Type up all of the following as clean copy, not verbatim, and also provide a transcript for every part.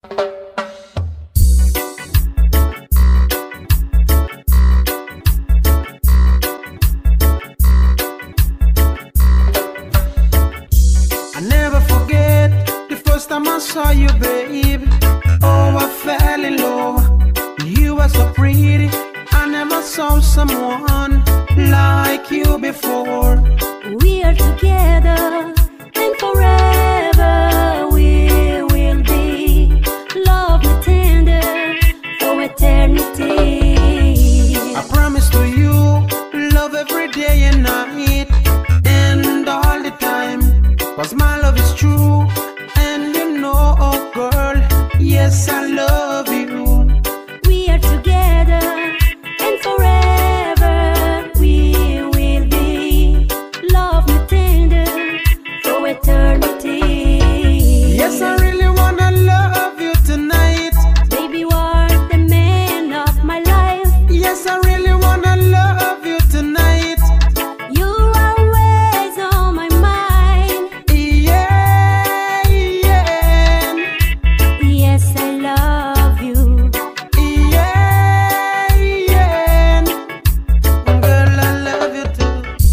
I never forget the first time I saw you, babe. Oh, I fell in love. You were so pretty. I never saw someone like you before. We are together and forever we will be. Love me tender for eternity. I promise to you, love every day and night and all the time. 'Cause my love is true, and you know, oh girl, yes, I love you. We are together and forever we will be. Love me tender for eternity. Yes, I really wanna love you tonight. Baby, you are the man of my life. Yes, I really wanna love you tonight. You're always on my mind. Yeah, yeah. Yes, I love you. Yeah, yeah. Girl, I love you too.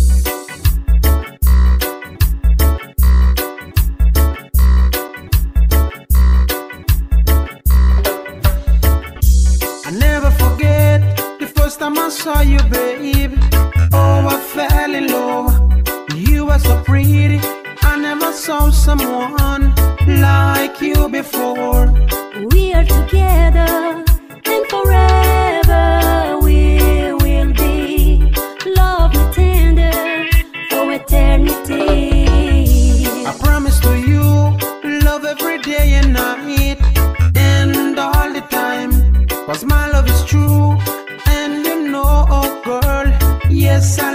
I never forget the first time I saw you, babe. Oh, I fell in love. You were so pretty. I never saw someone like you before. We are together and forever we will be. Love me tender for eternity. I promise to you, love every day and night and all the time. 'Cause my love is true, and you know, oh girl, yes, I